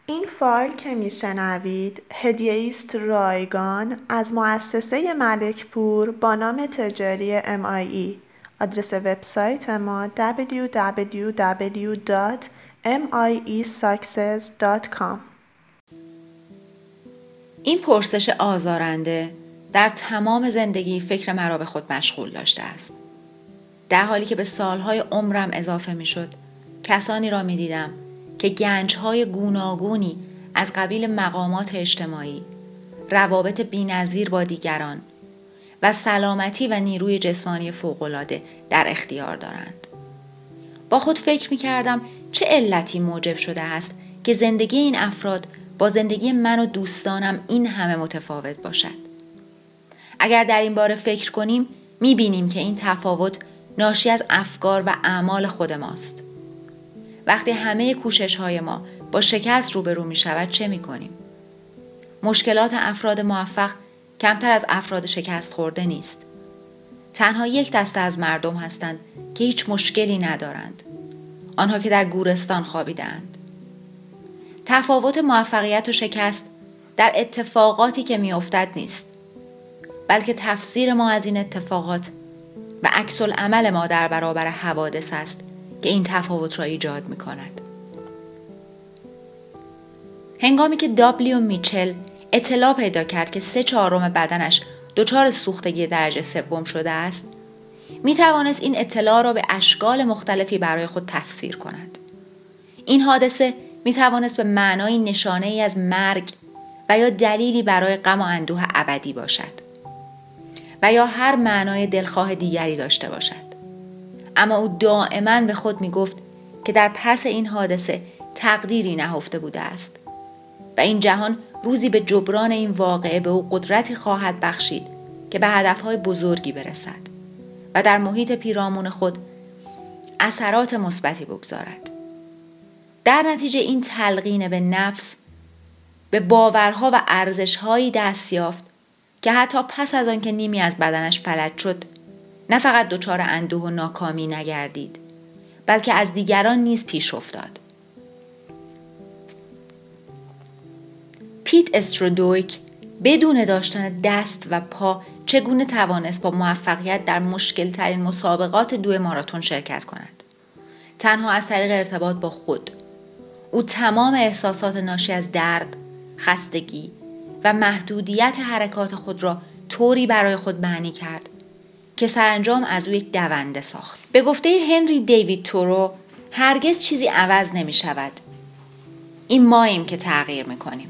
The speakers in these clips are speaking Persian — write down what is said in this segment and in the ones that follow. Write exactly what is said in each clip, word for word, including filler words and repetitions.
این فایل که میشنوید هدیه است رایگان از مؤسسه ملکپور با نام تجاری ام آی ای. آدرس وبسایت ما دبلیو دبلیو دبلیو دات ام آی ای ساکسس دات کام. این پرسش آزارنده در تمام زندگی فکر مرا به خود مشغول داشته است. در حالی که به سالهای عمرم اضافه می شد، کسانی را می دیدم که گنجهای گوناگونی از قبیل مقامات اجتماعی، روابط بی‌نظیر با دیگران و سلامتی و نیروی جسمانی فوق‌العاده در اختیار دارند. با خود فکر می کردم چه علتی موجب شده است که زندگی این افراد با زندگی من و دوستانم این همه متفاوت باشد. اگر در این باره فکر کنیم می بینیم که این تفاوت ناشی از افکار و اعمال خود ماست. وقتی همه کوشش‌های ما با شکست روبرو می شود چه می کنیم؟ مشکلات افراد موفق کمتر از افراد شکست خورده نیست. تنها یک دسته از مردم هستند که هیچ مشکلی ندارند. آنها که در گورستان خوابیده‌اند. تفاوت موفقیت و شکست در اتفاقاتی که می افتد نیست، بلکه تفسیر ما از این اتفاقات و عکس العمل ما در برابر حوادث است که این تفاوت را ایجاد می کند. هنگامی که دابلیو میچل اطلاع پیدا کرد که سه چهارم بدنش دچار سوختگی درجه سوم شده است، می توانست این اطلاع را به اشکال مختلفی برای خود تفسیر کند. این حادثه می توانست به معنای نشانه ای از مرگ و یا دلیلی برای غم و اندوه ابدی باشد و یا هر معنای دلخواه دیگری داشته باشد. اما او دائما به خود می گفت که در پس این حادثه تقدیری نهفته بوده است و این جهان روزی به جبران این واقعه به او قدرتی خواهد بخشید که به هدفهای بزرگی برسد و در محیط پیرامون خود اثرات مثبتی بگذارد. در نتیجه این تلقین به نفس به باورها و ارزش‌هایی دست یافت که حتی پس از آن که نیمی از بدنش فلج شد، نه فقط دچار اندوه و ناکامی نگردید، بلکه از دیگران نیز پیش افتاد. پیت استرودویک بدون داشتن دست و پا چگونه توانست با موفقیت در مشکل ترین مسابقات دو ماراتون شرکت کند؟ تنها از طریق ارتباط با خود. او تمام احساسات ناشی از درد، خستگی و محدودیت حرکات خود را طوری برای خود معنی کرد که سرانجام از او یک دونده ساخت. به گفته هنری دیوید تورو، هرگز چیزی عوض نمی شود. این ماییم که تغییر می کنیم.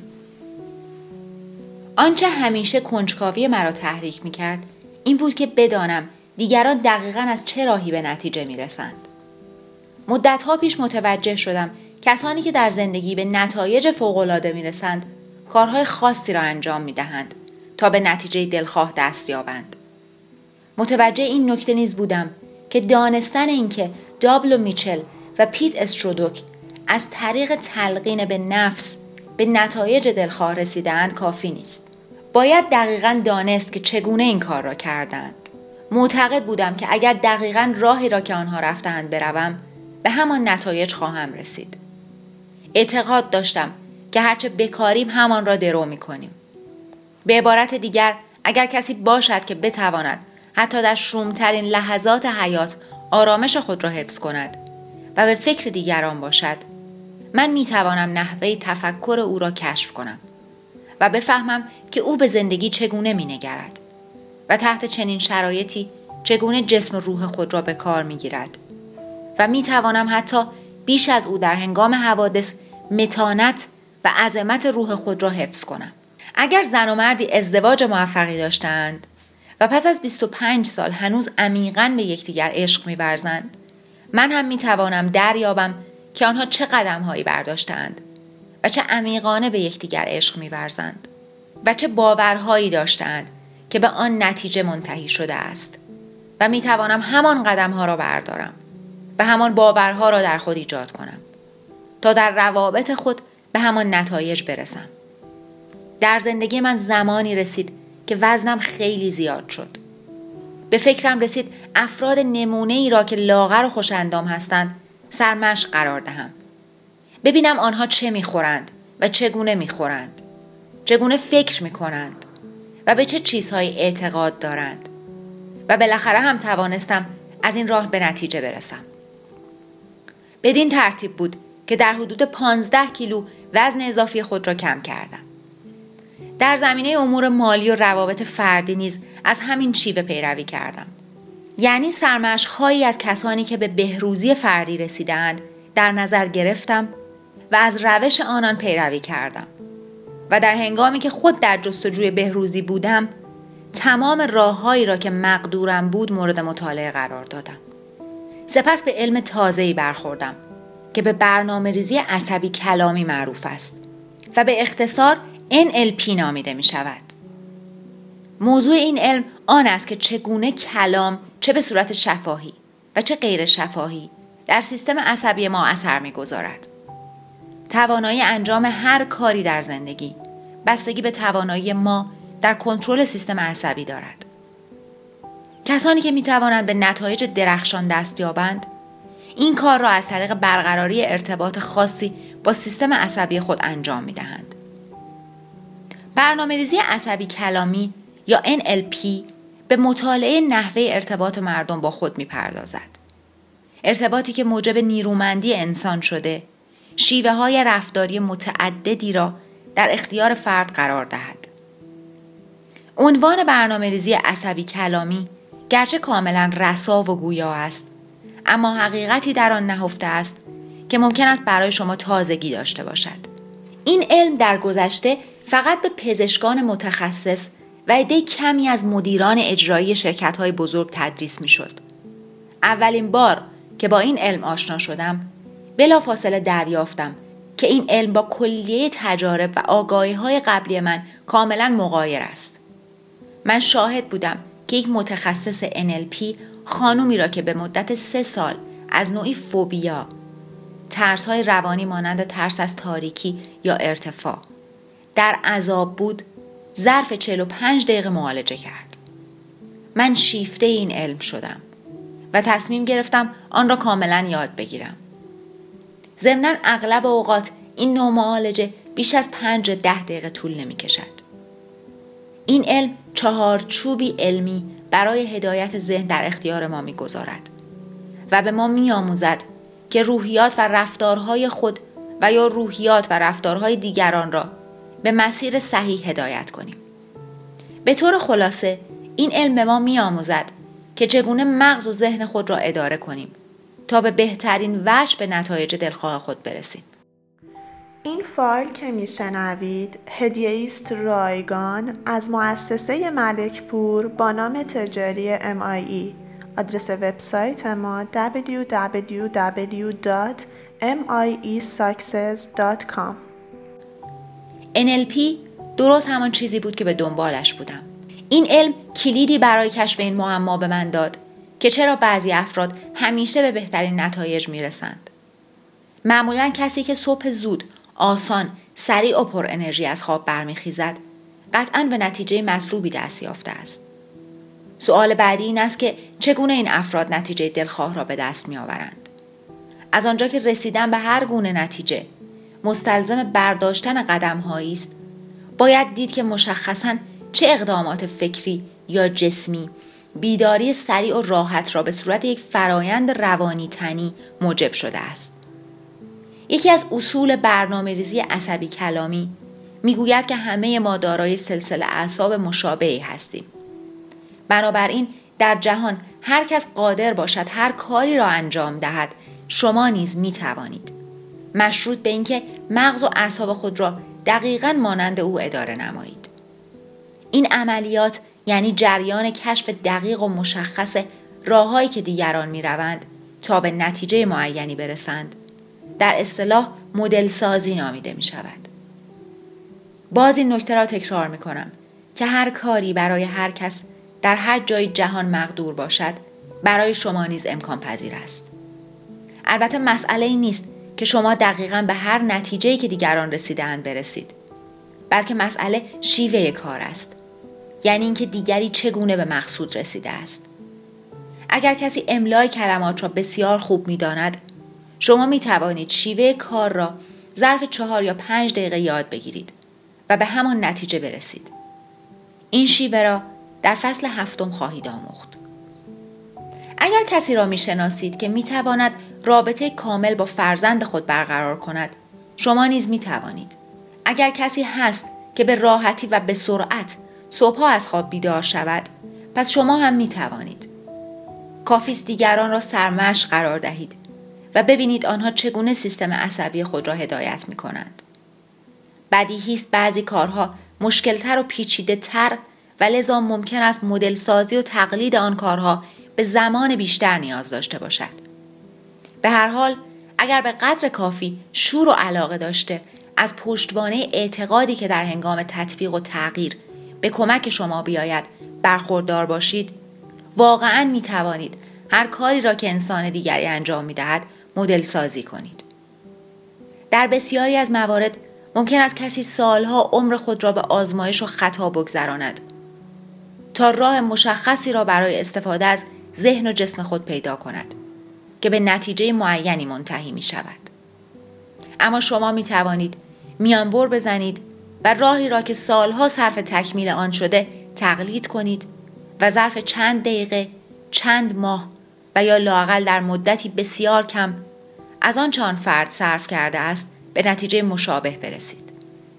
آنچه همیشه کنجکاوی مرا تحریک می کرد این بود که بدانم دیگران دقیقاً از چه راهی به نتیجه می رسند. مدتها پیش متوجه شدم کسانی که در زندگی به نتایج فوق‌العاده می رسند کارهای خاصی را انجام می دهند تا به نتیجه دلخواه دست یابند. متوجه این نکته نیز بودم که دانستن این که دابلیو میچل و پیت استرودوک از طریق تلقین به نفس به نتایج دلخواه رسیدند کافی نیست. باید دقیقاً دانست که چگونه این کار را کردند. معتقد بودم که اگر دقیقاً راهی را که آنها رفتند بروم به همان نتایج خواهم رسید. اعتقاد داشتم که هرچه بکاریم همان را درو می‌کنیم. به عبارت دیگر اگر کسی باشد که بتواند حتی در شومترین لحظات حیات آرامش خود را حفظ کند و به فکر دیگران باشد، من میتوانم نحوه تفکر او را کشف کنم و بفهمم که او به زندگی چگونه مینگرد و تحت چنین شرایطی چگونه جسم و روح خود را به کار میگیرد و میتوانم حتی بیش از او در هنگام حوادث متانت و عظمت روح خود را حفظ کنم. اگر زن و مردی ازدواج موفقی داشتند و پس از بیست و پنج سال هنوز عمیقاً به یکدیگر عشق می‌ورزند، من هم می‌توانم دریابم که آنها چه قدم‌هایی برداشتند و چه عمیقانه به یکدیگر عشق می‌ورزند و چه باورهایی داشتند که به آن نتیجه منتهی شده است و می‌توانم همان قدم‌ها را بردارم و همان باورها را در خود ایجاد کنم تا در روابط خود به همان نتایج برسم. در زندگی من زمانی رسید که وزنم خیلی زیاد شد. به فکرم رسید افراد نمونه‌ای را که لاغر و خوش‌اندام هستند سرمشق قرار دهم. ببینم آنها چه می‌خورند و چگونه میخورند، چگونه فکر میکنند و به چه چیزهایی اعتقاد دارند و بالاخره هم توانستم از این راه به نتیجه برسم. بدین ترتیب بود که در حدود پانزده کیلو وزن اضافی خود را کم کردم. در زمینه امور مالی و روابط فردی نیز از همین شیوه پیروی کردم. یعنی سرمشق‌هایی از کسانی که به بهروزی فردی رسیدند در نظر گرفتم و از روش آنان پیروی کردم و در هنگامی که خود در جستجوی بهروزی بودم تمام راه‌هایی را که مقدورم بود مورد مطالعه قرار دادم. سپس به علم تازه‌ای برخوردم که به برنامه‌ریزی عصبی کلامی معروف است و به اختصار ان ال پی نامیده می شود. موضوع این علم آن است که چگونه کلام چه به صورت شفاهی و چه غیر شفاهی در سیستم عصبی ما اثر می گذارد. توانایی انجام هر کاری در زندگی بستگی به توانایی ما در کنترل سیستم عصبی دارد. کسانی که می توانند به نتایج درخشان دست یابند این کار را از طریق برقراری ارتباط خاصی با سیستم عصبی خود انجام می دهند. برنامه‌ریزی عصبی کلامی یا ان ال پی به مطالعه نحوه ارتباط مردم با خود می‌پردازد. ارتباطی که موجب نیرومندی انسان شده، شیوه‌های رفتاری متعددی را در اختیار فرد قرار دهد. عنوان برنامه‌ریزی عصبی کلامی گرچه کاملا رسا و گویا است، اما حقیقتی در آن نهفته است که ممکن است برای شما تازگی داشته باشد. این علم در گذشته فقط به پزشکان متخصص و عده کمی از مدیران اجرایی شرکت‌های بزرگ تدریس می‌شد. اولین بار که با این علم آشنا شدم، بلافاصله دریافتم که این علم با کلیه تجارب و آگاهی‌های قبلی من کاملاً مغایر است. من شاهد بودم که یک متخصص ان ال پی خانومی را که به مدت سه سال از نوعی فوبیا، ترس‌های روانی مانند ترس از تاریکی یا ارتفاع، در عذاب بود، ظرف چهل و پنج دقیقه معالجه کرد. من شیفته این علم شدم و تصمیم گرفتم آن را کاملا یاد بگیرم. ضمناً اغلب اوقات این نوع معالجه بیش از پنج ده دقیقه طول نمی کشد. این علم چهارچوبی علمی برای هدایت ذهن در اختیار ما می گذارد و به ما می آموزد که روحیات و رفتارهای خود و یا روحیات و رفتارهای دیگران را به مسیر صحیح هدایت کنیم. به طور خلاصه این علم به ما می آموزد که چگونه مغز و ذهن خود را اداره کنیم تا به بهترین وجه به نتایج دلخواه خود برسیم. این فایل که میشنوید هدیه است رایگان از مؤسسه ملک پور با نام تجاری ام آی ای. آدرس وبسایت ما دبلیو دبلیو دبلیو دات ام آی ای ساکسس دات کام. ان ال پی درست همان چیزی بود که به دنبالش بودم. این علم کلیدی برای کشف این معما به من داد که چرا بعضی افراد همیشه به بهترین نتایج میرسند. معمولاً کسی که صبح زود، آسان، سریع و پر انرژی از خواب برمیخیزد، قطعاً به نتیجه مطلوبی دست یافته است. سوال بعدی این است که چگونه این افراد نتیجه دلخواه را به دست میآورند؟ از آنجا که رسیدن به هر گونه نتیجه مستلزم برداشتن قدم‌هایی است، باید دید که مشخصاً چه اقدامات فکری یا جسمی بیداری سریع و راحت را به صورت یک فرایند روانی تنی موجب شده است. یکی از اصول برنامه‌ریزی عصبی کلامی میگوید که همه ما دارای سلسله اعصاب مشابهی هستیم. بنابراین در جهان هر کس قادر باشد هر کاری را انجام دهد، شما نیز می توانید، مشروط به اینکه مغز و اعصاب خود را دقیقاً مانند او اداره نمایید. این عملیات یعنی جریان کشف دقیق و مشخص راههایی که دیگران می روند تا به نتیجه معینی برسند، در اصطلاح مدل سازی نامیده می شود. باز این نکته را تکرار می کنم که هر کاری برای هر کس در هر جای جهان مقدور باشد، برای شما نیز امکان پذیر است. البته مسئله این نیست که شما دقیقاً به هر نتیجه‌ای که دیگران رسیده‌اند برسید، بلکه مسئله شیوه کار است، یعنی اینکه دیگری چگونه به مقصود رسیده است. اگر کسی املای کلمات را بسیار خوب می‌داند، شما می‌توانید شیوه کار را ظرف چهار یا پنج دقیقه یاد بگیرید و به همان نتیجه برسید. این شیوه را در فصل هفتم خواهید آموخت. اگر کسی را می‌شناسید که می‌تواند رابطه کامل با فرزند خود برقرار کند، شما نیز می‌توانید. اگر کسی هست که به راحتی و به سرعت صبح‌ها از خواب بیدار شود، پس شما هم می‌توانید. کافی است دیگران را سرمشق قرار دهید و ببینید آنها چگونه سیستم عصبی خود را هدایت می‌کنند. بدیهی است بعضی کارها مشکل‌تر و پیچیده‌تر و لذا ممکن است مدل سازی و تقلید آن کارها به زمان بیشتر نیاز داشته باشد. به هر حال اگر به قدر کافی شور و علاقه داشته از پشتوانه اعتقادی که در هنگام تطبیق و تغییر به کمک شما بیاید برخوردار باشید، واقعاً می توانید هر کاری را که انسان دیگری انجام می دهد مدل سازی کنید. در بسیاری از موارد ممکن است کسی سالها عمر خود را به آزمایش و خطا بگذراند تا راه مشخصی را برای استفاده از ذهن و جسم خود پیدا کند که به نتیجه معینی منتهی می شود. اما شما می توانید میانبر بزنید و راهی را که سالها صرف تکمیل آن شده تقلید کنید و ظرف چند دقیقه، چند ماه و یا لااقل در مدتی بسیار کم از آنچه آن فرد صرف کرده است به نتیجه مشابه برسید.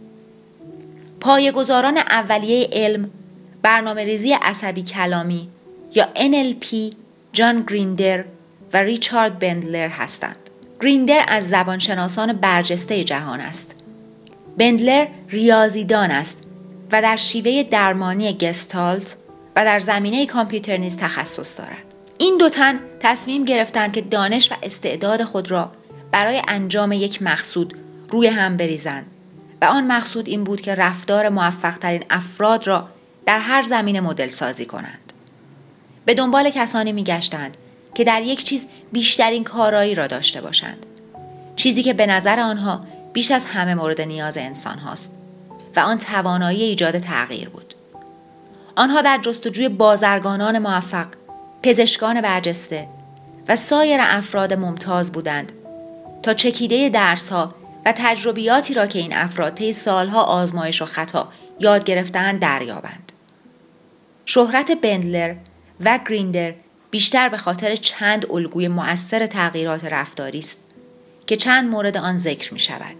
پایه‌گذاران اولیه علم برنامه ریزی عصبی کلامی یا ان ال پی جان گریندر و ریچارد بندلر هستند. گریندر از زبانشناسان برجسته جهان است. بندلر ریاضیدان است و در شیوه درمانی گستالت و در زمینه کامپیوتر نیز تخصص دارد. این دو تن تصمیم گرفتند که دانش و استعداد خود را برای انجام یک مقصود روی هم بریزند و آن مقصود این بود که رفتار موفق‌ترین افراد را در هر زمینه مدل سازی کنند. به دنبال کسانی می‌گشتند که در یک چیز بیشترین کارایی را داشته باشند. چیزی که به نظر آنها بیش از همه مورد نیاز انسان هاست و آن توانایی ایجاد تغییر بود. آنها در جستجوی بازرگانان موفق، پزشکان برجسته و سایر افراد ممتاز بودند تا چکیده درس‌ها و تجربیاتی را که این افراد طی سالها آزمایش و خطا یاد گرفتند دریابند. شهرت بندلر و گریندر بیشتر به خاطر چند الگوی مؤثر تغییرات رفتاری است که چند مورد آن ذکر می شود.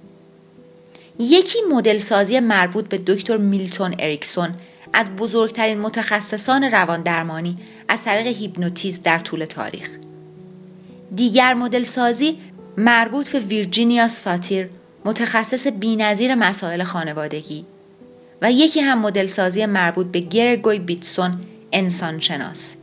یکی مدل سازی مربوط به دکتر میلتون اریکسون از بزرگترین متخصصان روان درمانی از طریق هیپنوتیزم در طول تاریخ. دیگر مدل سازی مربوط به ویرجینیا ساتیر، متخصص بی‌نظیر مسائل خانوادگی، و یکی هم مدل سازی مربوط به گرگوی بیتسون، انسان شناس.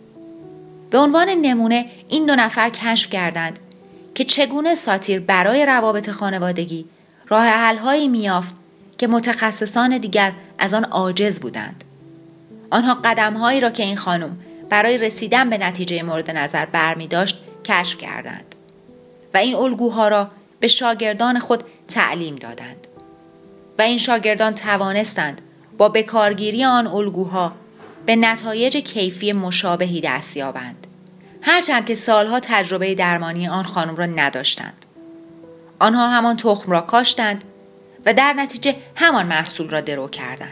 به عنوان نمونه این دو نفر کشف کردند که چگونه ساتیر برای روابط خانوادگی راه حل‌هایی می‌یافت که متخصصان دیگر از آن عاجز بودند. آنها قدم‌هایی را که این خانم برای رسیدن به نتیجه مورد نظر برمی داشت کشف کردند و این الگوها را به شاگردان خود تعلیم دادند و این شاگردان توانستند با بکارگیری آن الگوها به نتایج کیفی مشابهی دست یابند، هرچند که سالها تجربه درمانی آن خانم را نداشتند. آنها همان تخم را کاشتند و در نتیجه همان محصول را درو کردند.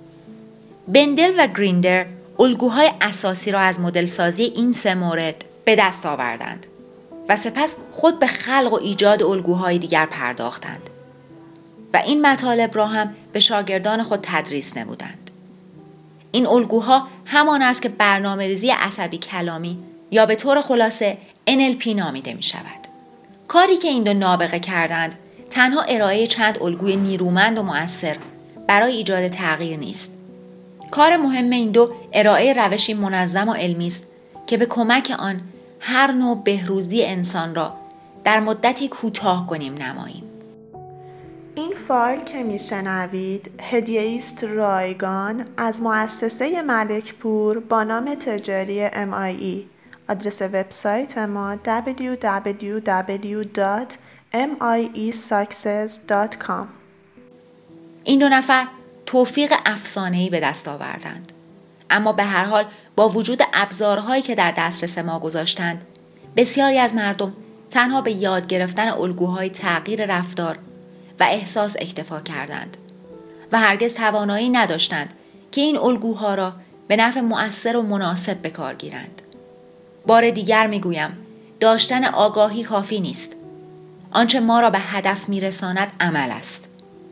بندل و گریندر الگوهای اساسی را از مدل سازی این سه مورد به دست آوردند و سپس خود به خلق و ایجاد الگوهای دیگر پرداختند و این مطالب را هم به شاگردان خود تدریس نمودند. این الگوها همان است که برنامه‌ریزی عصبی کلامی یا به طور خلاصه ان ال پی نامیده می شود. کاری که این دو نابغه کردند تنها ارائه چند الگوی نیرومند و مؤثر برای ایجاد تغییر نیست. کار مهم این دو ارائه روشی منظم و علمی است که به کمک آن هر نوع بهروزی انسان را در مدتی کوتاه کنیم نماییم. این فایل که میشنوید هدیه است رایگان از مؤسسه ملکپور با نام تجاری ام آی ای. آدرس وبسایت ما دبلیو دبلیو دبلیو دات ام آی ای ساکسس دات کام. این دو نفر توفیق افسانه‌ای به دست آوردند، اما به هر حال با وجود ابزارهایی که در دسترس ما گذاشتند، بسیاری از مردم تنها به یاد گرفتن الگوهای تغییر رفتار و احساس اکتفا کردند و هرگز توانایی نداشتند که این الگوها را به نفع مؤثر و مناسب به کار گیرند. بار دیگر میگویم داشتن آگاهی کافی نیست. آنچه ما را به هدف میرساند عمل است.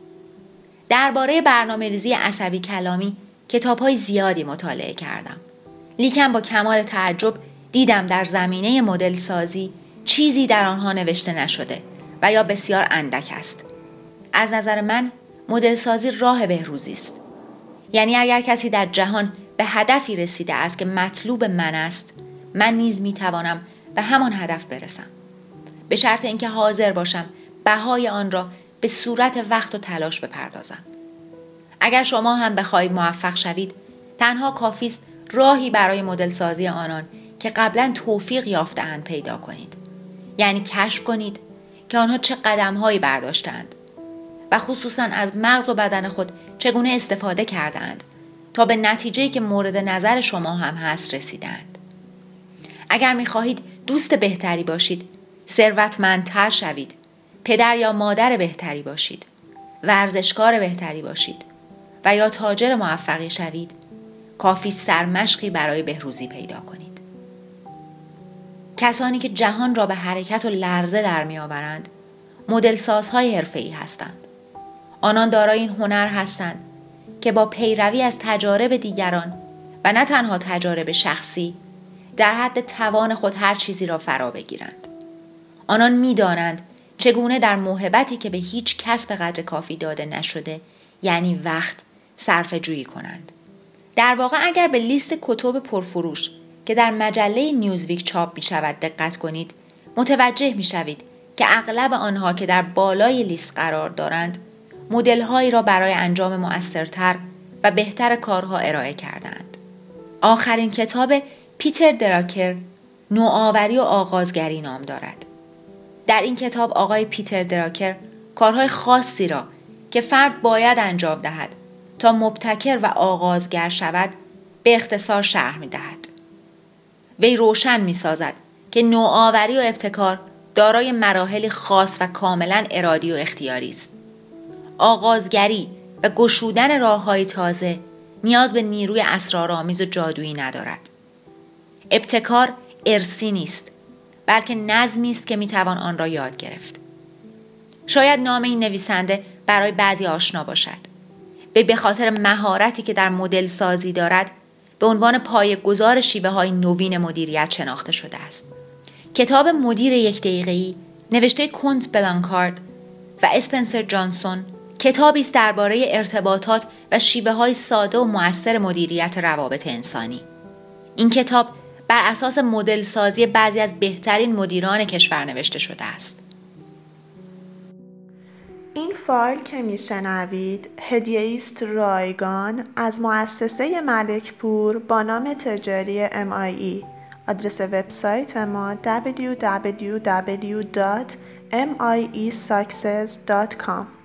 درباره برنامه‌ریزی عصبی کلامی کتاب‌های زیادی مطالعه کردم. لیکن با کمال تعجب دیدم در زمینه مدل سازی چیزی در آنها نوشته نشده و یا بسیار اندک است. از نظر من مدل سازی راه بهروزی است. یعنی اگر کسی در جهان به هدفی رسیده است که مطلوب من است، من نیز میتوانم به همان هدف برسم. به شرط اینکه حاضر باشم بهای آن را به صورت وقت و تلاش بپردازم. اگر شما هم بخواهید موفق شوید، تنها کافی است راهی برای مدل سازی آنان که قبلا توفیق یافته‌اند پیدا کنید. یعنی کشف کنید که آنها چه قدم‌هایی برداشتند و خصوصاً از مغز و بدن خود چگونه استفاده کردند تا به نتیجه‌ای که مورد نظر شما هم هست رسیدند. اگر می‌خواهید دوست بهتری باشید، ثروتمندتر شوید، پدر یا مادر بهتری باشید، ورزشکار بهتری باشید و یا تاجر موفقی شوید، کافی سرمشقی برای بهروزی پیدا کنید. کسانی که جهان را به حرکت و لرزه در می‌آورند، مدل سازهای حرفه‌ای هستند. آنان دارای این هنر هستند که با پیروی از تجارب دیگران و نه تنها تجارب شخصی، در حد توان خود هر چیزی را فرا بگیرند. آنان می‌دانند چگونه در موهبتی که به هیچ کس به قدر کافی داده نشده، یعنی وقت، صرفه جویی کنند. در واقع اگر به لیست کتب پرفروش که در مجله نیوزویک چاپ می شود دقت کنید، متوجه می شوید که اغلب آنها که در بالای لیست قرار دارند، مدل‌هایی را برای انجام مؤثرتر و بهتر کارها ارائه کردند. آخرین کتاب پیتر دراکر، نوآوری و آغازگری نام دارد. در این کتاب آقای پیتر دراکر کارهای خاصی را که فرد باید انجام دهد تا مبتکر و آغازگر شود به اختصار شرح می دهد. وی روشن می سازد که نوآوری و ابتکار دارای مراحلی خاص و کاملا ارادی و اختیاری است. آغازگری و گشودن راه‌های تازه نیاز به نیروی اسرارآمیز و جادویی ندارد. ابتکار ارثی نیست، بلکه نظمی است که میتوان آن را یاد گرفت. شاید نام این نویسنده برای بعضی آشنا باشد. به به خاطر مهارتی که در مدل سازی دارد، به عنوان پایه‌گذار شیوه‌های نوین مدیریت شناخته شده است. کتاب مدیر یک دقیقه‌ای نوشته کنت بلانکارد و اسپنسر جانسون کتابی است درباره ارتباطات و شیوه‌های ساده و مؤثر مدیریت روابط انسانی. این کتاب بر اساس مدل سازی بعضی از بهترین مدیران کشور نوشته شده است. این فایل که میشنوید هدیه است رایگان از مؤسسه ملکپور با نام تجاری ام آی ای. آدرس وبسایت ما دبلیو دبلیو دبلیو دات ام آی ای ساکسس دات کام